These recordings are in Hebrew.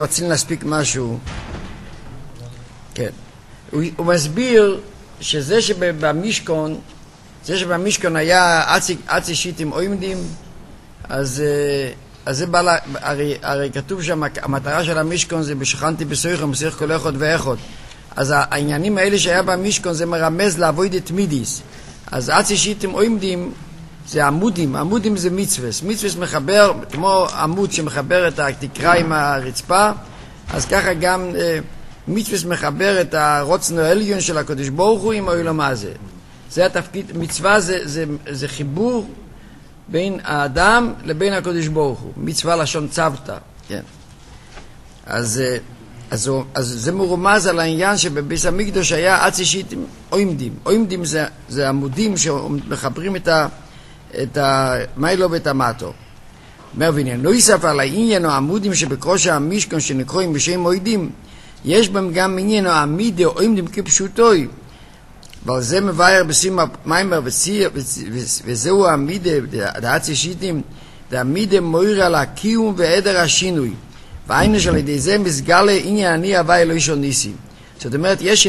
רוצים להספיק משהו. כן. הוא מסביר שזה שבמשכון, זה שבמשכון היה עצי שיטים עומדים, אז זה בא, הרי כתוב שם, המטרה של המשכון זה בשכנתי בסויכם, בסויך כל אחד ואחד. אז העניינים האלה שהיה במשכון זה מרמז לעבוד את מידיס. אז עצי שיטים עומדים, זה עמודים, עמודים זה מצווס. מצווס מחבר, כמו עמוד שמחבר את התקרה עם הרצפה, אז ככה גם מצווס מחבר את הרוצנו העליון של הקדוש ברוך הוא עם העולם הזה. זה התפקיד, מצווה זה חיבור בין האדם לבין הקדוש ברוך הוא. מצווה לשון צוותא, כן. אז זה מרומז על העניין שבביס המקדוש היה עצי שיטים עומדים. עומדים זה עמודים שמחברים את המיילו ואת המטו. אומר ועניין, לא יסף על העניין או עמודים שבקרוש המשכון שנקרואים בשם מועדים, יש בהם גם עניין או עמידי או עומדים כפשוטוי, אבל זה מבאר בשים מיימר וזהו העמידי, דעצי שיטים, דעמידי מויר על הקיום ועדר השינוי, והיינו שעל ידי זה מסגלה עניין אני הווי אלוהי של ניסים. זאת אומרת, יש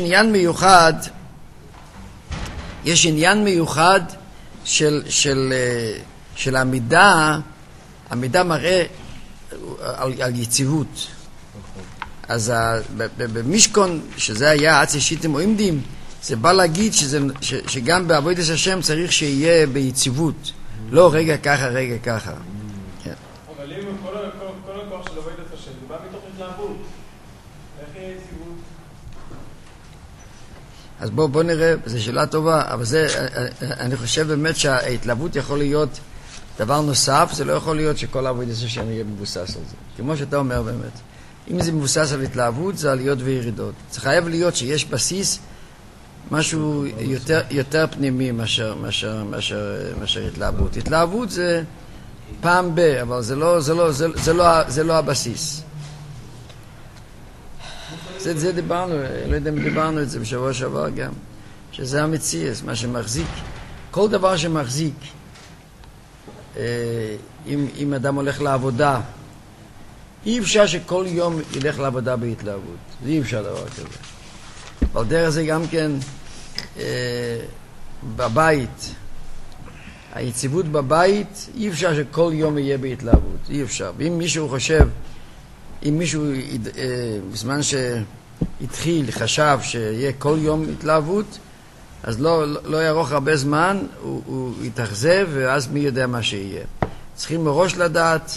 עניין מיוחד של המידה מראה על יציבות. אז במשכון, שזה היה עצי שיטים עומדים, זה בא להגיד שגם בעבודת השם צריך שיהיה ביציבות. לא רגע ככה, רגע ככה. אבל אם כל הכוח של עבודת השם, זה בא מתוך התלהבות. איך יהיה יציבות? אז בוא נראה, זו שאלה טובה, אבל אני חושב באמת שההתלהבות יכול להיות דבר נוסף, זה לא יכול להיות שכל עבודת השם יהיה מבוסס על זה. כמו שאתה אומר באמת. אם זה מבוסס על התלהבות, זה עליות וירידות. זה חייב להיות שיש בסיס משהו יותר פנימי מאשר התלהבות. התלהבות זה פעם אבל זה לא הבסיס. זה דיברנו, לא יודע אם דיברנו את זה בשבוע שעבר גם, שזה המציאות, מה שמחזיק. כל דבר שמחזיק, אם אדם הולך לעבודה, אי אפשר שכל יום ילך לעבודה בהתלהבות. זה אי אפשר דבר כזה. אבל דרך זה גם כן בבית, היציבות בבית, אי אפשר שכל יום יהיה בהתלהבות. אי אפשר. ואם מישהו חושב, אם מישהו בזמן שהתחיל חשב שיהיה כל יום התלהבות, אז לא ירוך הרבה זמן, הוא יתאכזב, ואז מי יודע מה שיהיה. צריכים מראש לדעת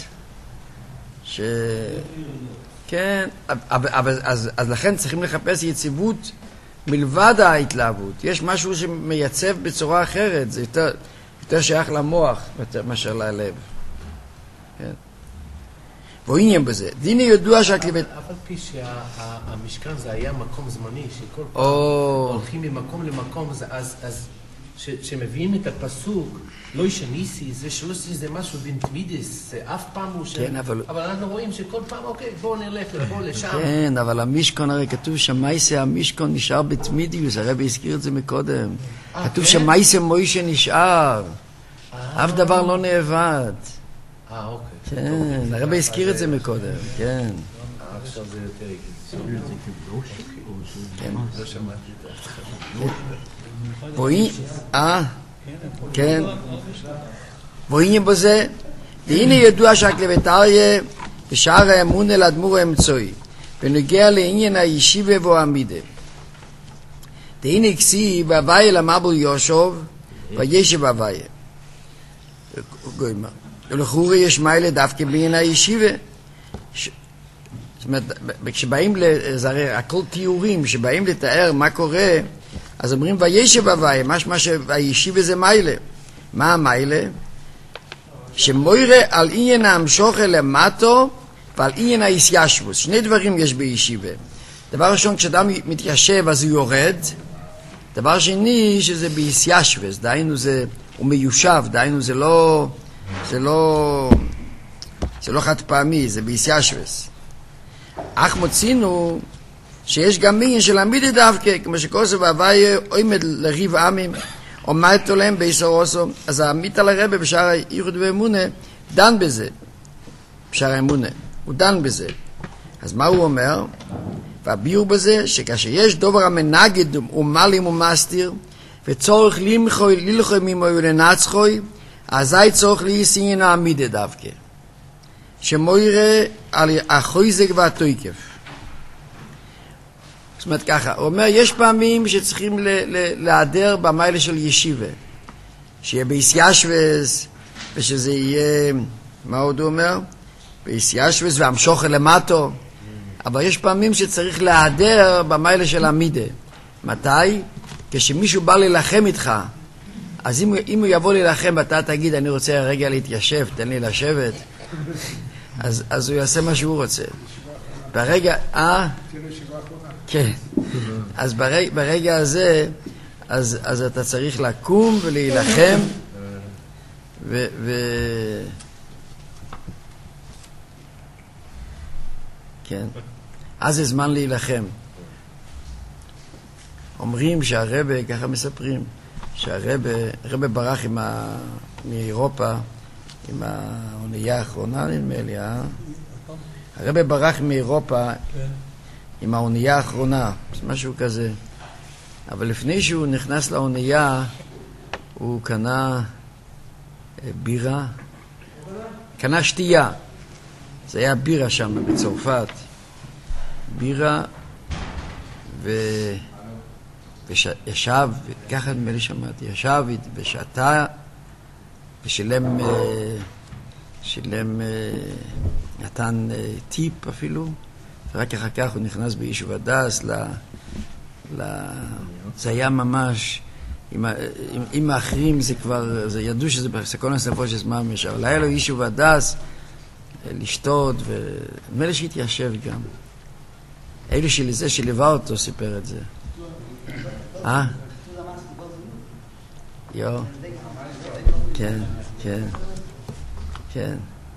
כן, אז לכן צריכים לחפש יציבות מלבד ההתלהבות. יש משהו שמייצב בצורה אחרת, זה יותר שייך למוח מאשר ללב. כן. ועניין בזה. דיני ידוע שהכליבת... אף על פי שהמשכן זה היה מקום זמני, שכל פעם הולכים ממקום למקום, אז שמביאים את הפסוק, לא ישניסי, זה שלא זה משהו בנתמידס, זה אף פעם הוא כן, אבל אנחנו רואים שכל פעם, אוקיי, בואו נלך לבוא לשם. כן, אבל המשכון הרי כתוב שמייסה המשכון נשאר בתמידיוס, הרב הזכיר את זה מקודם. כתוב שמייסה מוישה נשאר, אף דבר לא נאבד. אוקיי. כן, הרב הזכיר את זה מקודם, כן. עכשיו זה יותר כן. לא שמעתי את זה. בואי, כן. בואי בזה, והנה ידוע שהקלבטריה בשער האמון אל אדמו"ר האמצעי, ונוגע לעניין הישיבה והעמידה. והנה כסיב הוויה למבול יושב, וישב הוויה. ולחורי יש מיילה דווקא בעניין הישיבה. זאת אומרת, כשבאים לזרר, הכל תיאורים, שבאים לתאר מה קורה, אז אומרים וישב הוויה, משמע שהישיבה זה מיילה. מה המיילה? שמוירה על עניין המשוכר למטו ועל עניין ההתיישבות. שני דברים יש בישיבה. דבר ראשון, כשאדם מתיישב אז הוא יורד. דבר שני, שזה בהתיישבות. דהיינו הוא מיושב, דהיינו זה לא חד פעמי, זה בהתיישבות. אך מוצינו שיש גם עניין של עמידה דווקא, כמו שכוסף הוויה עומד לריב עמים, עומד תולם ביסורוסו, אז העמית על הרבה בשער הייחוד ואמונה דן בזה, בשער האמונה, הוא דן בזה. אז מה הוא אומר? והביאור בזה שכאשר יש דובר המנגד ומלים ומסתיר וצורך ללחוי ממוי ולנצחוי, אזי צורך להיסין העמידה דווקא שמוירה על החויזק והתויקף. זאת אומרת ככה, הוא אומר יש פעמים שצריכים להיעדר במיילה של ישיבה, שיהיה ביסיישבס ושזה יהיה, מה עוד הוא אומר? ביסיישבס והמשוך למטו. אבל יש פעמים שצריך להיעדר במיילה של עמידה. מתי? כשמישהו בא להילחם איתך, אז אם הוא יבוא להילחם ואתה תגיד אני רוצה רגע להתיישב, תן לי לשבת, אז הוא יעשה מה שהוא רוצה. ברגע, כן. אז ברגע הזה, אז אתה צריך לקום ולהילחם, כן. אז זה זמן להילחם. אומרים שהרבא, ככה מספרים, שהרבא ברח מאירופה, עם האונייה האחרונה נדמה לי, הרבא ברח מאירופה עם האונייה האחרונה, משהו כזה. אבל לפני שהוא נכנס לאונייה, הוא קנה בירה, קנה שתייה. זה היה בירה שם בצרפת. בירה, וישב, ככה נדמה לי שמעתי, ישב ושתה, ושילם, נתן טיפ אפילו, ורק אחר כך הוא נכנס ביישוב הדס, זה היה ממש, עם האחרים זה כבר, זה ידעו שזה בסכנת נפש ממש, אבל היה לו יישוב הדס, לשתות, ונדמה לי שהתיישב גם. אלו שלזה שליווה אותו סיפר את זה. יו. כן, כן, כן.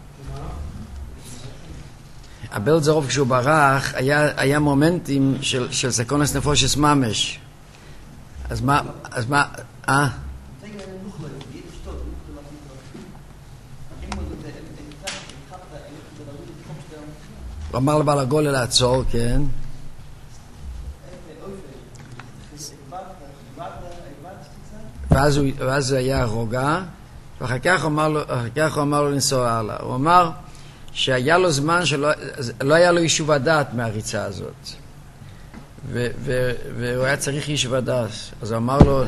הבלזרוב כשהוא ברח, היה מומנטים של סכנת נפש ממש. אז מה, הוא אמר לבעל הגולה לעצור, כן. ואז זה היה רוגע, ואחר כך הוא אמר לו לנסוע הלאה. הוא אמר שהיה לו זמן שלא היה לו יישוב הדעת מהריצה הזאת. והוא היה צריך יישוב הדעת. אז הוא אמר לו...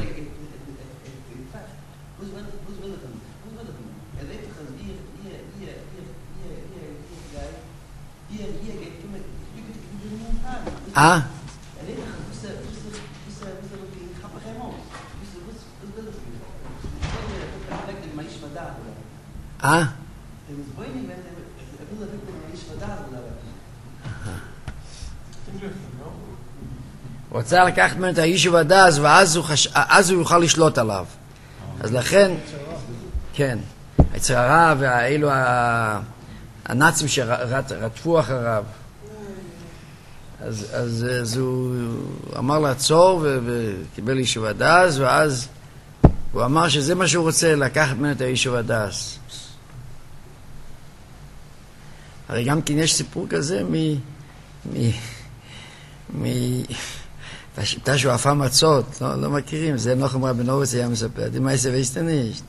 הוא רוצה לקחת ממנו את היישוב הדס, ואז הוא יוכל לשלוט עליו. אז לכן, כן, היצרה והאלו הנאצים שרדפו אחריו. אז הוא אמר לעצור וקיבל יישוב הדס, ואז הוא אמר שזה מה שהוא רוצה, לקחת ממנו את היישוב הדס. הרי גם כן יש סיפור כזה השיטה שהוא אפה מצות, לא מכירים, זה נוחם רבי נורץ היה מספר, מה יעשה ויסטניש?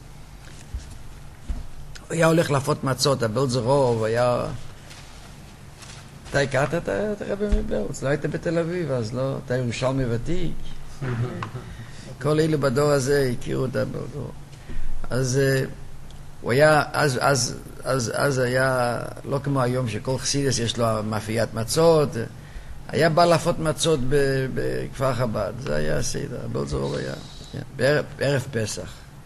הוא היה הולך להפות מצות, הבלזרוב, היה... אתה הכרת את הרבי מבלץ, לא היית בתל אביב, אז לא, אתה ירושלמי ותיק. כל אלה בדור הזה הכירו את הבלזרוב. אז הוא היה, אז היה, לא כמו היום שכל חסידס יש לו מאפיית מצות, היה בא להפות מצות בכפר חב"ד, זה היה הסדר, הבלזרוב היה, בערב פסח.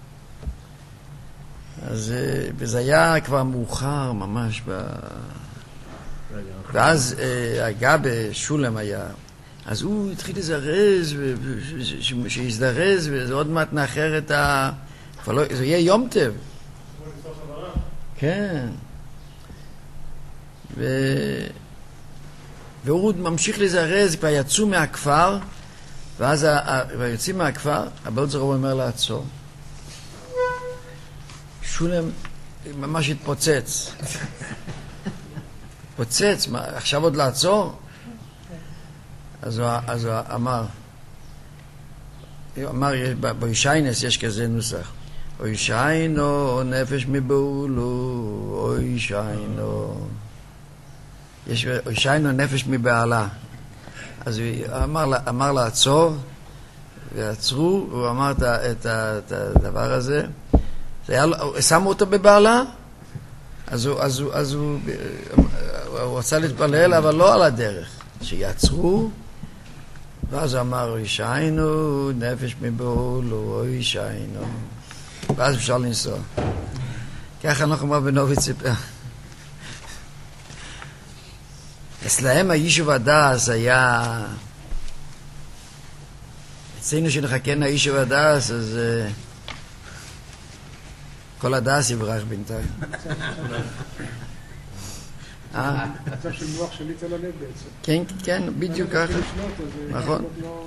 אז וזה היה כבר מאוחר ממש ואז הגאבה שולם היה, אז הוא התחיל לזרז שיזדרז וזה עוד מעט נאחר את זה יהיה יום טב. כן. והוא ממשיך לזרז, כבר יצאו מהכפר, ואז יוצאים מהכפר, הבלזרוב אומר לעצור. שולם ממש התפוצץ. פוצץ, עכשיו עוד לעצור? אז הוא אמר, בישיינס יש כזה נוסח. אוי שיינו נפש מבעולו, אוי שיינו. יש אוי שיינו נפש מבעלה. אז הוא אמר לעצור, ועצרו, הוא אמר את הדבר הזה. שמו אותו בבעלה, אז הוא רצה להתפלל, אבל לא על הדרך. שיעצרו, ואז הוא אמר, אוי שיינו נפש מבעולו, אוי שיינו. ואז אפשר לנסוע. ככה אנחנו רבינוביץ סיפר. אצלהם היישוב הדס היה... אצלנו שנחכנה היישוב הדס, אז כל הדס יברח בינתיים. מצב של מוח שליט על הלב בעצם. כן, כן, בדיוק ככה. נכון.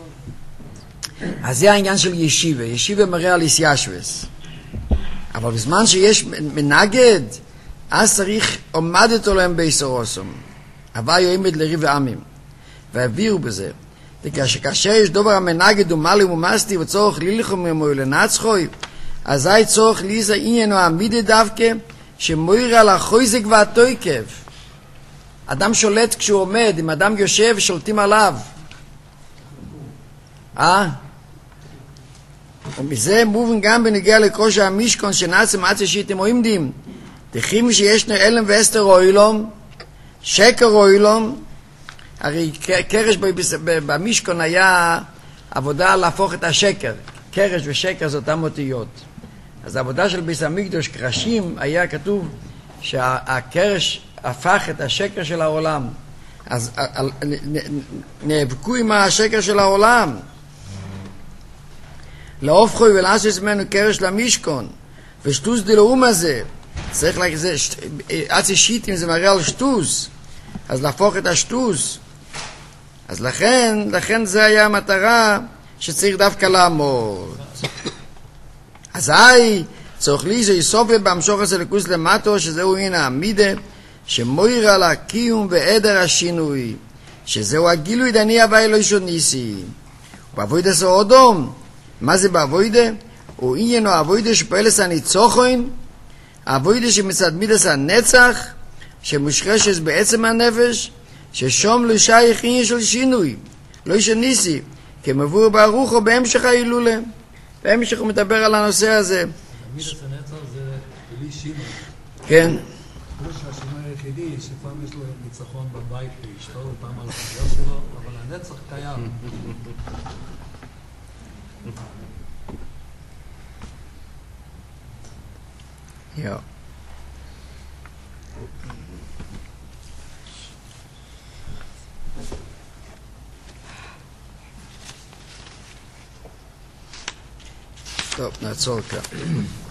אז זה העניין של ישיבה. ישיבה מראה על איסיישווס. אבל בזמן שיש מנגד, אז צריך עומדת עליהם ביסורוסום. הווה יועמד לריב ועמים. והביאו בזה. וכאשר יש דובר המנגד ומלי ומסתי וצורך לילכו ממוי לנצחוי, אזי צורך ליזה עניינו העמידה דווקא שמויר על החויזק והתויקב. אדם שולט כשהוא עומד, אם אדם יושב שולטים עליו. ומזה מובן גם בנגיע לקרוש המשכון שנעצם עד שיתם עומדים. תחימו שישנו אלם ואסתר אוילום, שקר אוילום. הרי קרש במשכון היה עבודה להפוך את השקר. קרש ושקר זה אותם אותיות. אז העבודה של ביס המקדוש, קרשים, היה כתוב שהקרש הפך את השקר של העולם. אז נאבקו עם השקר של העולם. להופכו ולעשות ממנו קרש למשכון. ושטוס דלאום הזה. צריך להגיד, עצי שיטים זה מראה על שטוס. אז להפוך את השטוס. אז לכן זה היה המטרה שצריך דווקא לעמוד. אזי צריך לי שיסופי בהמשוך הזה לכוס למטו, שזהו הנה המידה, שמויר על הקיום ועדר השינוי, שזהו הגילוי דני הווי לא שוניסי. ובעבודה זה אודום. מה זה בעבודה? הוא עניינו העבודה שפועלס הניצוחוין, העבודה שמצד מידס הנצח, שמושרשת בעצם הנפש, ששום לא שייך עניין של שינוי, לא שוניסי, כמבואר ברוחו בהמשך ההילולה. בהמשך הוא מדבר על הנושא הזה. מידס הנצח זה בלי שינוי. כן. כמו שהשינוי היחידי, שפעם יש לו ניצחון בבית ואשתו, פעם על החבר שלו, אבל הנצח קיים. Ja. טוב, נעצור כאן.